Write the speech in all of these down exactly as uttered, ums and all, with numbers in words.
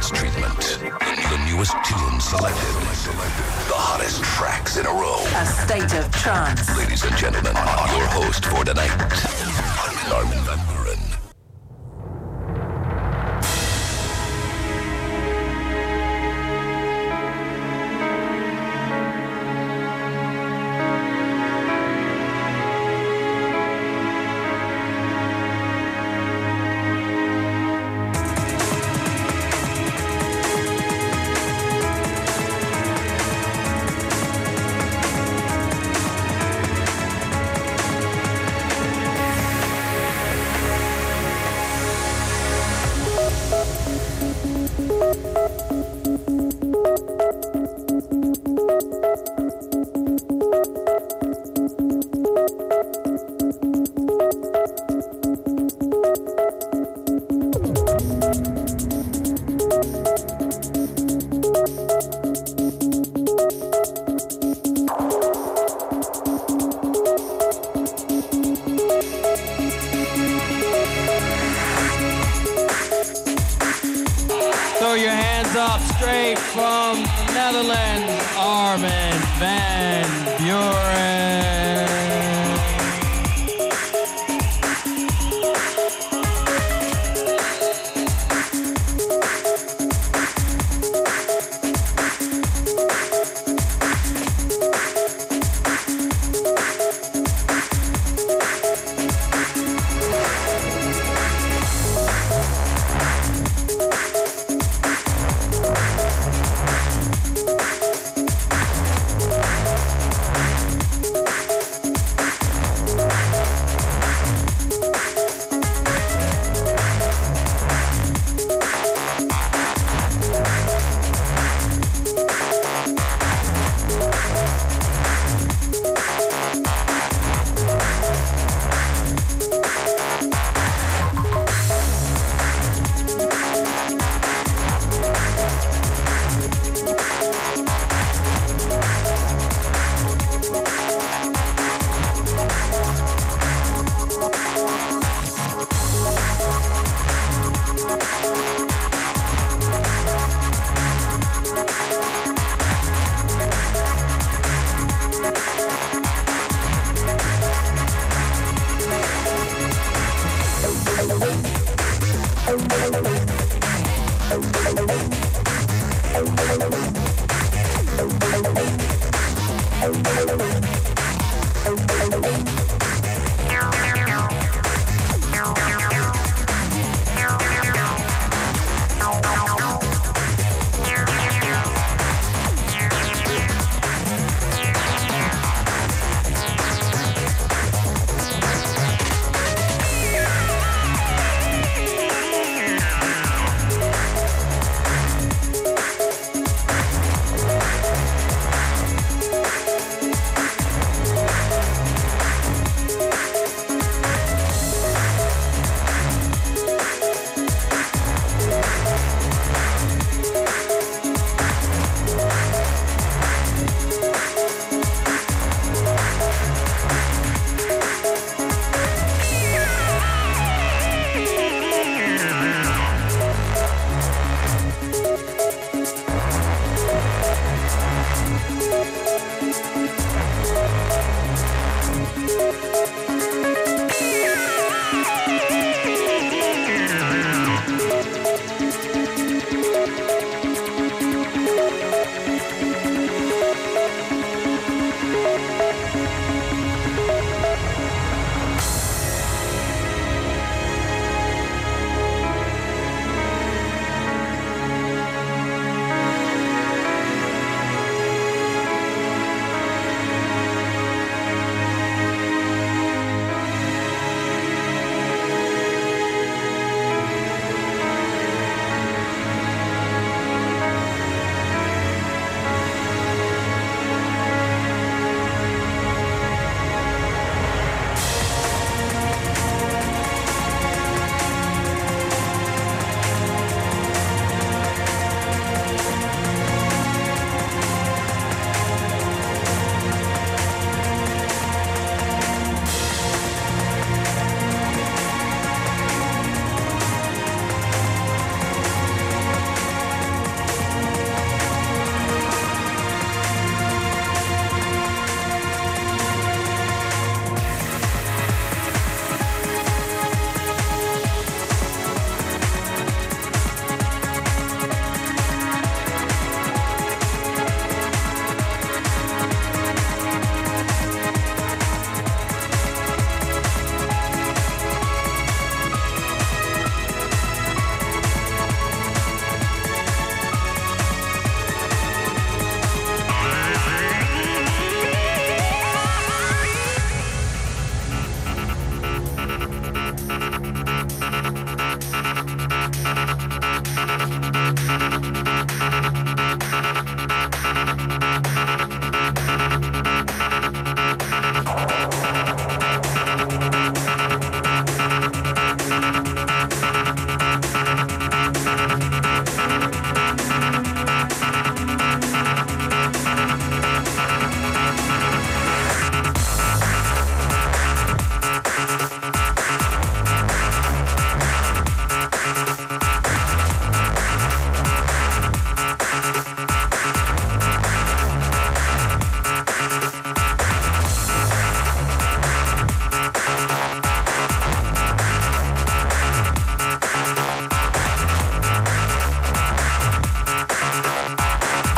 performance treatment. The newest tunes selected. The hottest tracks in a row. A state of trance. Ladies and gentlemen, your host for tonight, Armin van Buuren.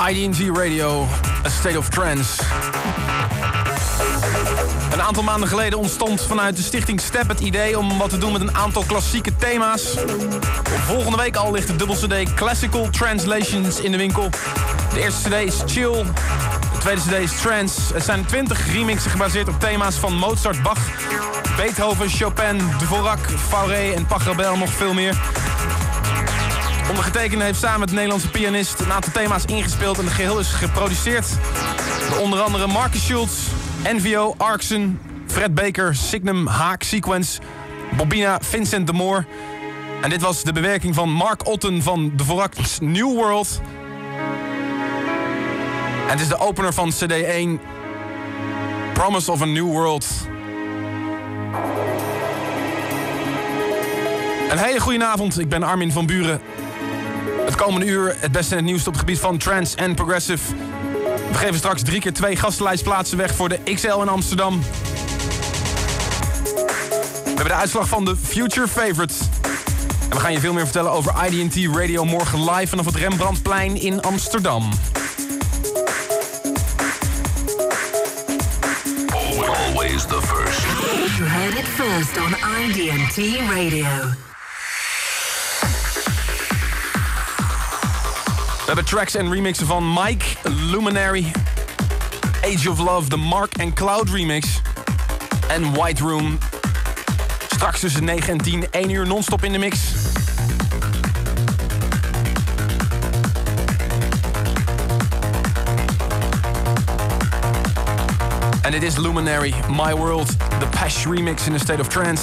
I D T Radio, A State of Trance. Een aantal maanden geleden ontstond vanuit de stichting Step het idee om wat te doen met een aantal klassieke thema's. Volgende week al ligt de dubbel cd Classical Translations in de winkel. De eerste cd is Chill, de tweede cd is Trance. Het zijn twintig remixen gebaseerd op thema's van Mozart, Bach, Beethoven, Chopin, Dvorak, Fauré en Pachelbel, nog veel meer. Ondergetekende heeft samen met de Nederlandse pianist een aantal thema's ingespeeld en het geheel is geproduceerd door onder andere Marcus Schultz, N V O, Arksen, Fred Baker, Signum, Haak, Sequence, Bobina, Vincent de Moor. En dit was de bewerking van Mark Otten van Dvorak's New World. En het is de opener van cd één, Promise of a New World. Een hele goede avond, ik ben Armin van Buren. Het komende uur het beste en het nieuwste op het gebied van trance en progressive. We geven straks drie keer twee gastenlijstplaatsen weg voor de X L in Amsterdam. We hebben de uitslag van de Future Favorites. En we gaan je veel meer vertellen over I D T Radio morgen live vanaf het Rembrandtplein in Amsterdam. Always the first. You heard it first on I D T Radio. We hebben tracks en remixen van Mike, Luminary, Age of Love, de Mark and Cloud remix en White Room. Straks tussen negen en tien, één uur non-stop in de mix. En dit is Luminary, My World, de Pash remix in a State of Trance.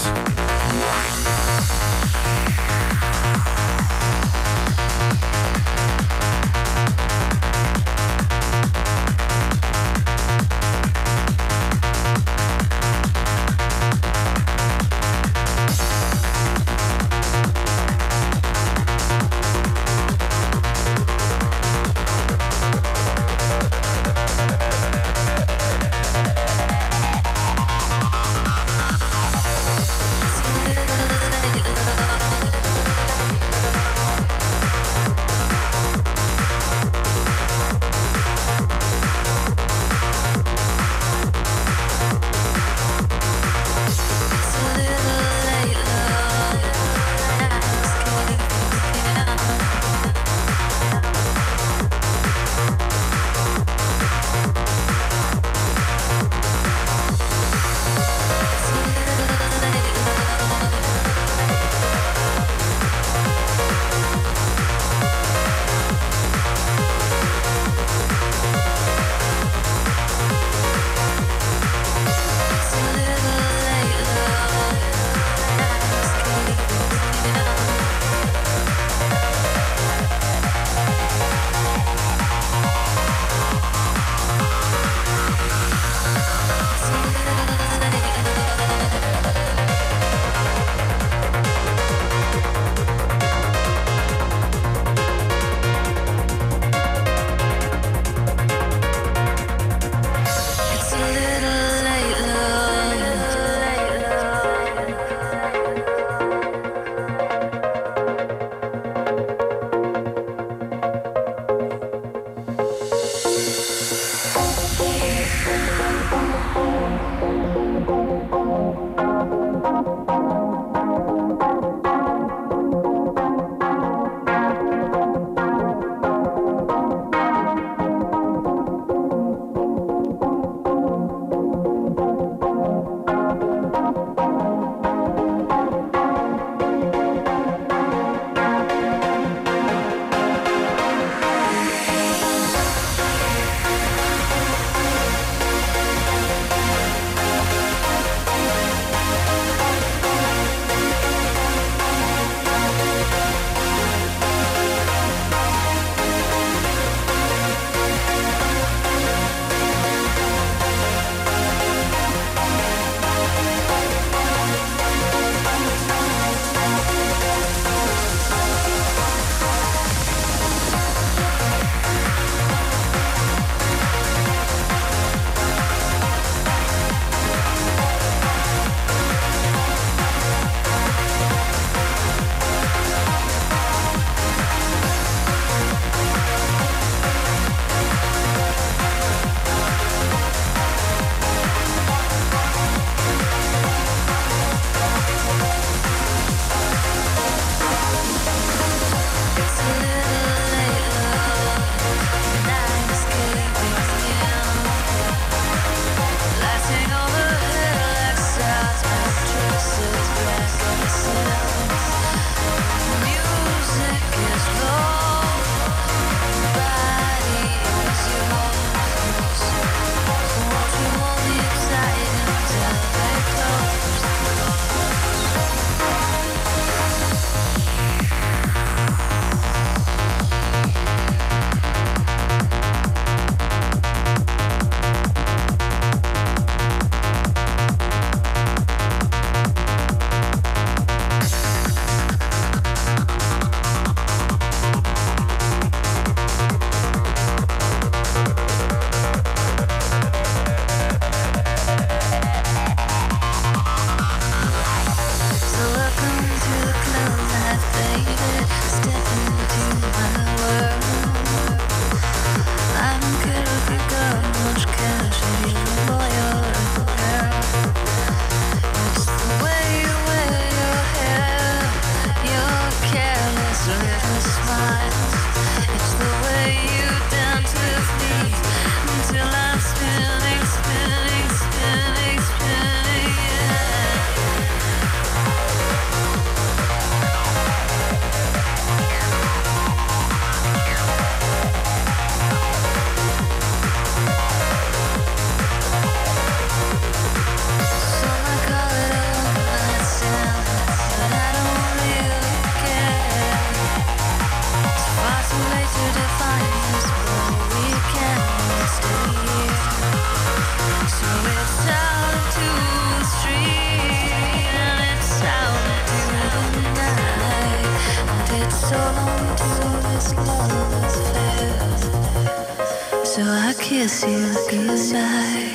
so long till this love fails. So I kiss you goodbye.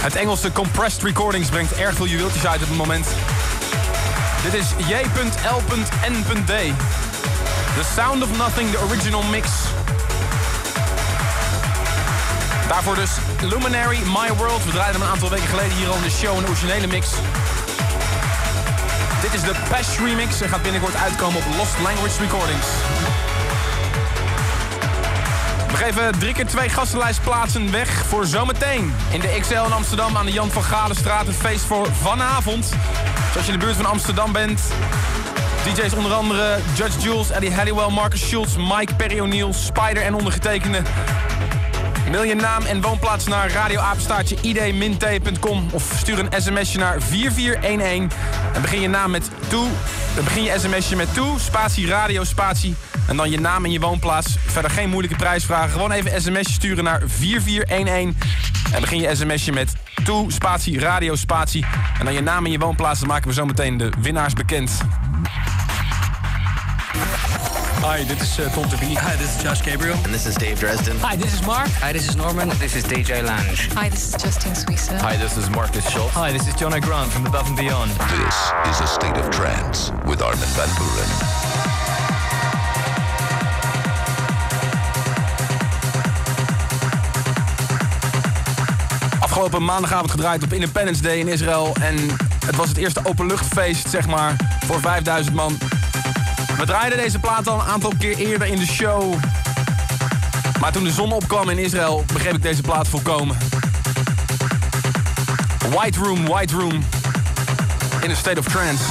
Het Engelse Compressed Recordings brengt erg veel juweeltjes uit op het moment. Dit is J L N D. The Sound of Nothing, de original mix. Daarvoor dus Luminary, My World. We draaiden hem een aantal weken geleden hier al in de show, een originele mix. Dit is de Pesh remix en gaat binnenkort uitkomen op Lost Language Recordings. We geven drie keer twee gastenlijstplaatsen weg voor zometeen. In de X L in Amsterdam aan de Jan van Galenstraat. Een feest voor vanavond. Dus als je in de buurt van Amsterdam bent. D J's onder andere Judge Jules, Eddie Halliwell, Marcus Schultz, Mike, Perry O'Neill, Spider en ondergetekende. Mail je naam en woonplaats naar radioapenstaartje i d min t punt com of stuur een sms'je naar vier vier een een. En begin je naam met toe. Dan begin je sms'je met toe, spatie radio, spatie. En dan je naam en je woonplaats. Verder geen moeilijke prijsvragen. Gewoon even een sms'je sturen naar vier vier een een. En begin je sms'je met toe, spatie radio, spatie. En dan je naam en je woonplaats. Dan maken we zo meteen de winnaars bekend. Hi, dit is uh, Tom de Bie. Hi, this is Josh Gabriel. And this is Dave Dresden. Hi, this is Mark. Hi, this is Norman. This is D J Lange. Hi, this is Justine Suissa. Hi, this is Marcus Schultz. Hi, this is Johnny Grant from Above and Beyond. This is A State of Trance with Armin van Buuren. Afgelopen maandagavond gedraaid op Independence Day in Israël. En het was het eerste openluchtfeest, zeg maar, voor vijfduizend man. We draaiden deze plaat al een aantal keer eerder in de show. Maar toen de zon opkwam in Israël, begreep ik deze plaat volkomen. White Room, White Room. In a State of Trance.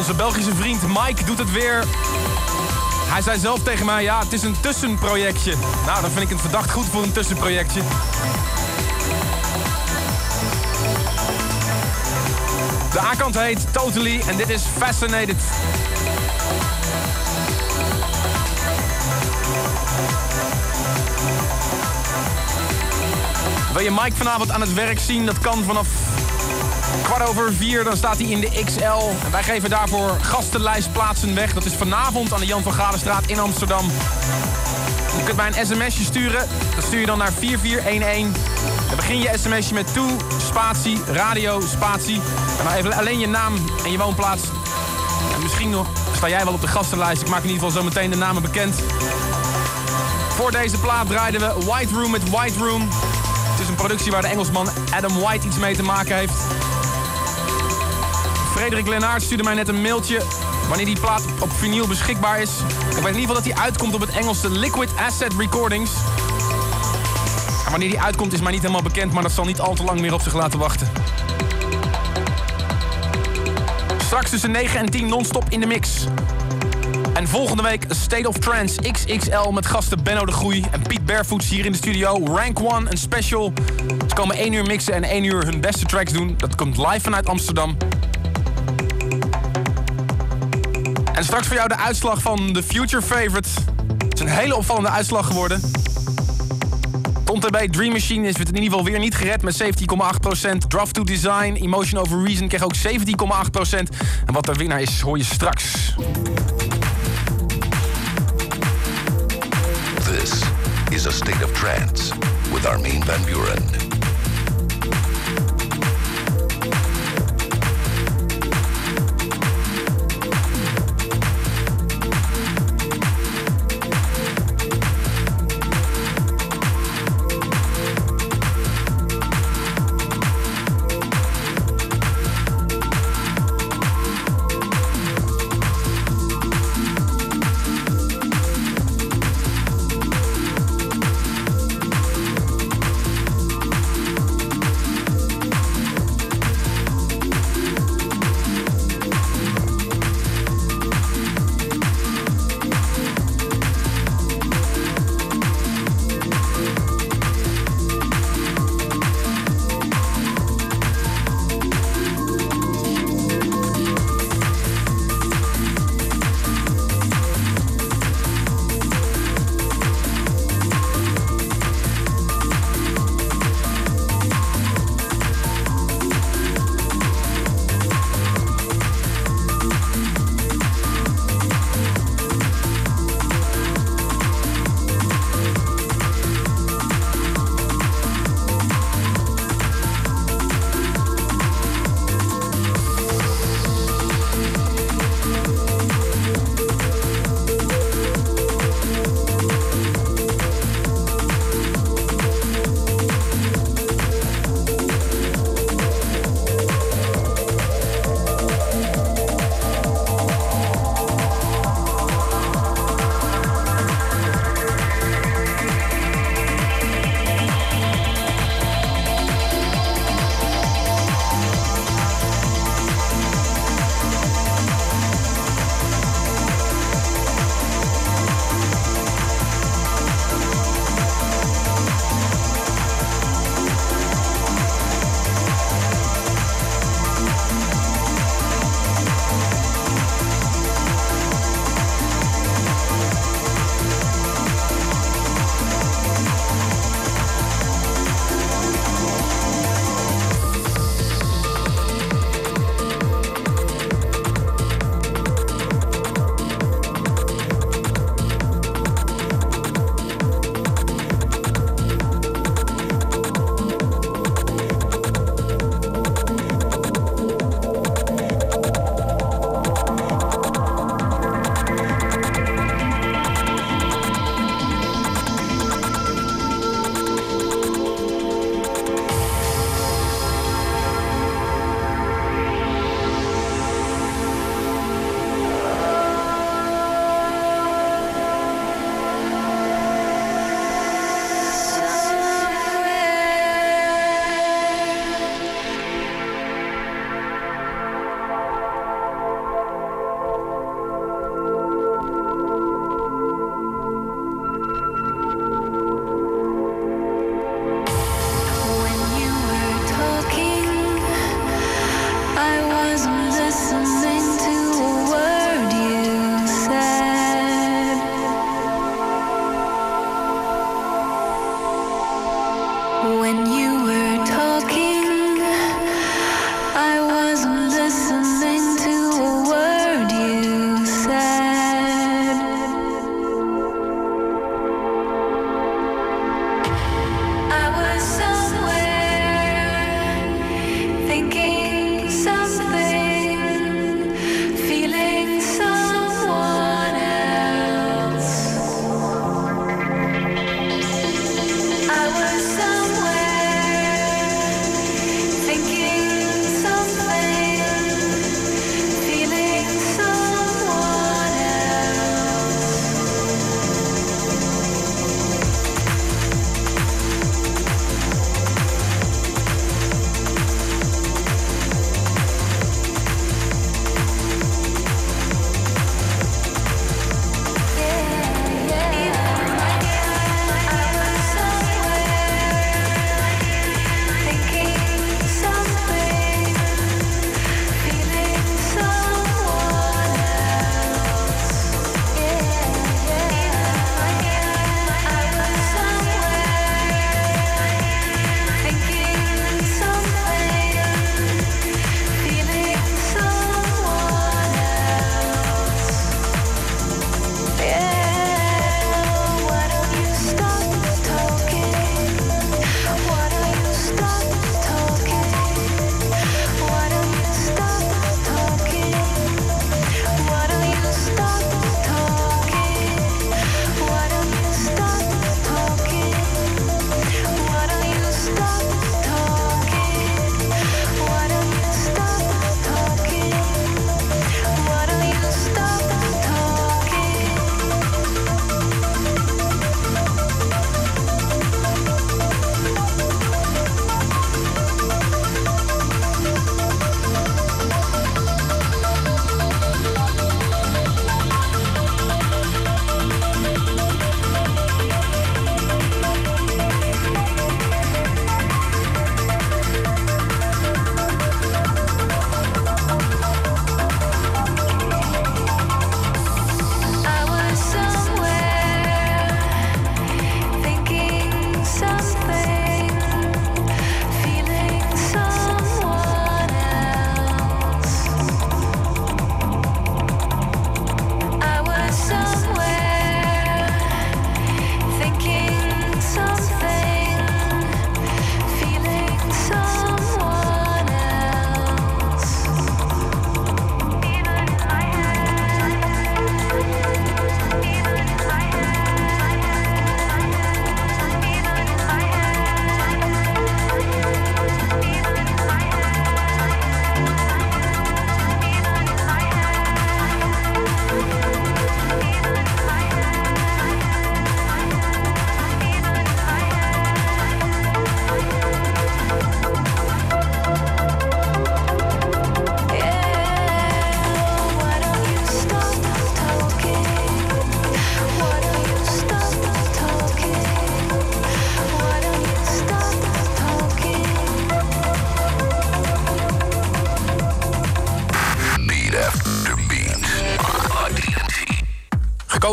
Onze Belgische vriend Mike doet het weer. Hij zei zelf tegen mij, ja, het is een tussenprojectje. Nou, dan vind ik het verdacht goed voor een tussenprojectje. De A-kant heet Totally en dit is Fascinated. Wil je Mike vanavond aan het werk zien? Dat kan vanaf kwart over vier. Dan staat hij in de X L. En wij geven daarvoor gastenlijstplaatsen weg. Dat is vanavond aan de Jan van Galenstraat in Amsterdam. Je kunt mij een sms'je sturen. Dat stuur je dan naar vier vier een een. Dan begin je sms'je met toe, spatie, radio, spatie. En dan even alleen je naam en je woonplaats. En misschien nog sta jij wel op de gastenlijst. Ik maak in ieder geval zo meteen de namen bekend. Voor deze plaat draaiden we White Room met White Room. Het is een productie waar de Engelsman Adam White iets mee te maken heeft. Frederik Lenaert stuurde mij net een mailtje wanneer die plaat op vinyl beschikbaar is. Ik weet in ieder geval dat die uitkomt op het Engelse Liquid Asset Recordings. En wanneer die uitkomt is mij niet helemaal bekend, maar dat zal niet al te lang meer op zich laten wachten. Straks tussen negen en tien non-stop in de mix. En volgende week State of Trance X X L met gasten Benno de Groei en Piet Barefoots hier in de studio. Rank One, een special. Ze komen één uur mixen en één uur hun beste tracks doen. Dat komt live vanuit Amsterdam. En straks voor jou de uitslag van de Future Favorite. Het is een hele opvallende uitslag geworden. Ton T B Dream Machine is het in ieder geval weer niet gered met zeventien komma acht procent. Draft to Design, Emotion Over Reason kreeg ook zeventien komma acht procent. En wat de winnaar is, hoor je straks. This is A State of Trance with Armin van Buuren.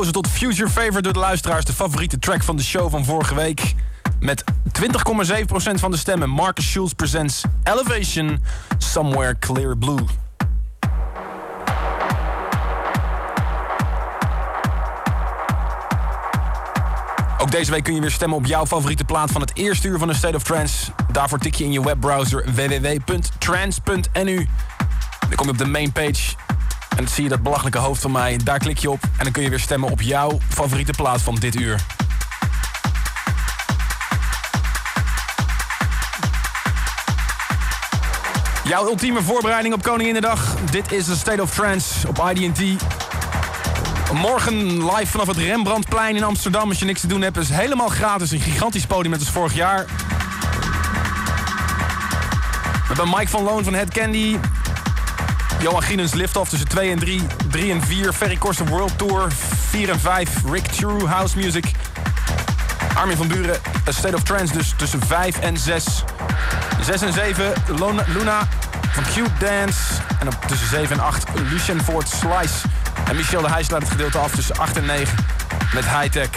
verkozen tot Future Favorite door de luisteraars. De favoriete track van de show van vorige week. Met twintig komma zeven procent van de stemmen. Marcus Schulz presents Elevation, Somewhere Clear Blue. Ook deze week kun je weer stemmen op jouw favoriete plaat van het eerste uur van de State of Trance. Daarvoor tik je in je webbrowser w w w punt trance punt n u. Dan kom je op de main page en dan zie je dat belachelijke hoofd van mij. Daar klik je op en dan kun je weer stemmen op jouw favoriete plaat van dit uur. Jouw ultieme voorbereiding op Koninginnedag. Dit is de State of Trance op I D T. Morgen live vanaf het Rembrandtplein in Amsterdam. Als je niks te doen hebt, is helemaal gratis. Een gigantisch podium net als vorig jaar. We hebben Mike van Loon van Head Candy. Johan Gienens Liftoff tussen twee en drie. drie en vier Ferry Korsten World Tour. vier en vijf Rick True House Music. Armin van Buren, A State of Trance dus tussen vijf en zes. zes en zeven Luna, Luna van Cute Dance. En op tussen zeven en acht Lucien Ford Slice. En Michel de Heij sluit het gedeelte af tussen acht en negen met Hightech.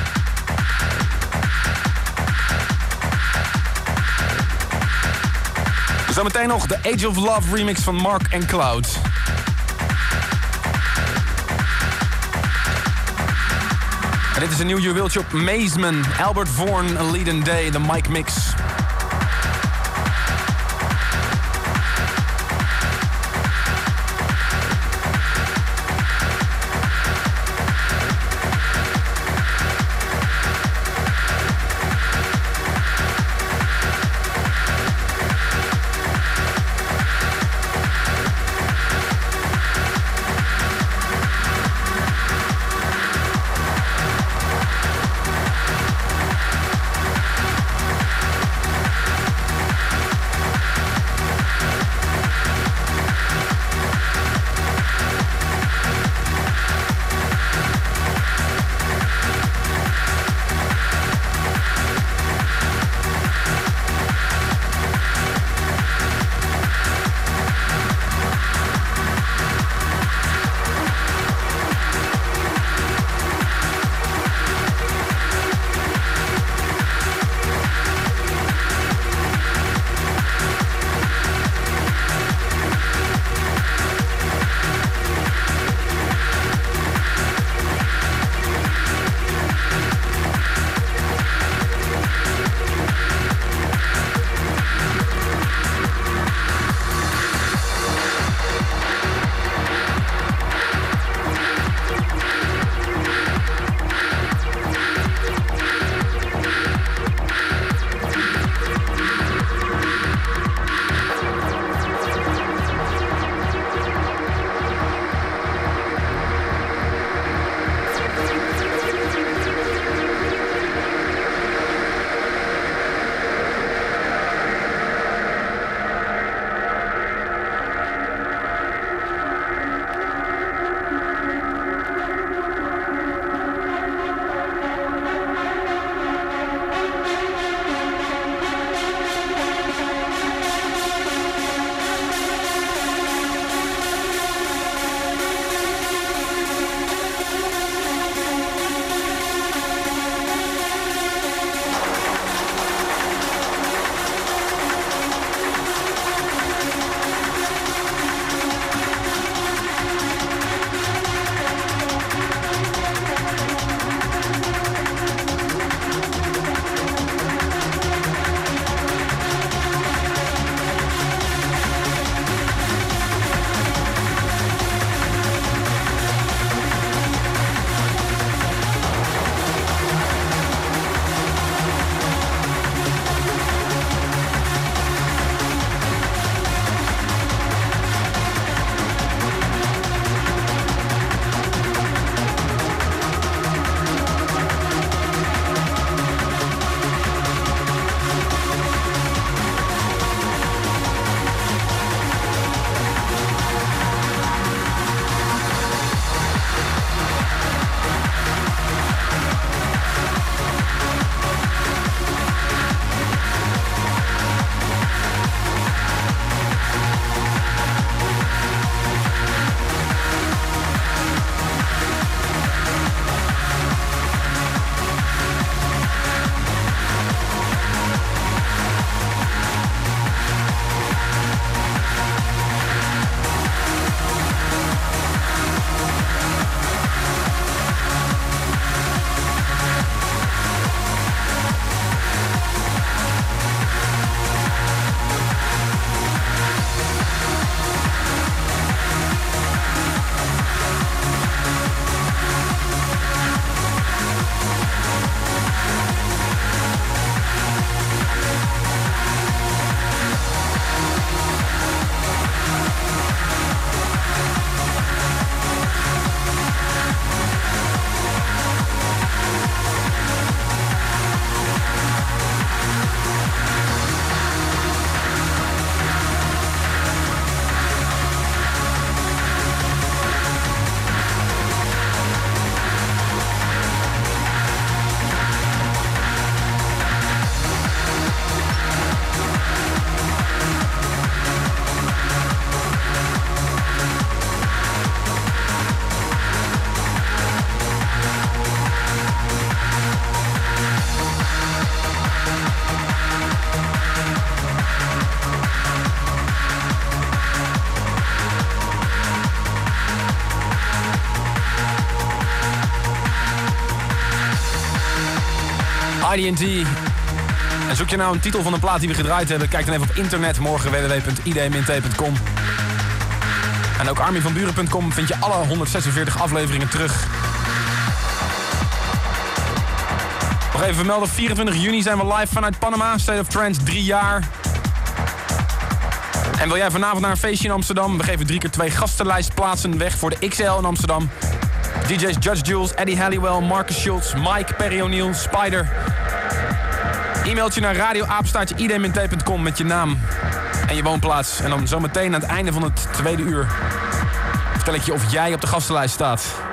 Zometeen nog de Age of Love remix van Mark en Cloud. En dit is een nieuw juweeltje op Mazeman. Albert Vorn, A Leaden Day, de Mike Mix. I D N T. En zoek je nou een titel van een plaat die we gedraaid hebben, kijk dan even op internet. Morgen w w w punt i d min t punt com. En ook armin van buren punt com vind je alle honderdzesenveertig afleveringen terug. Nog even vermelden, vierentwintig juni zijn we live vanuit Panama. State of Trance, drie jaar. En wil jij vanavond naar een feestje in Amsterdam? We geven drie keer twee gastenlijstplaatsen weg voor de X L in Amsterdam. D J's Judge Jules, Eddie Halliwell, Marcus Schultz, Mike, Perry O'Neill, Spider. E-mailtje naar radio apenstaartje i d min t punt com met je naam en je woonplaats. En dan zometeen aan het einde van het tweede uur vertel ik je of jij op de gastenlijst staat.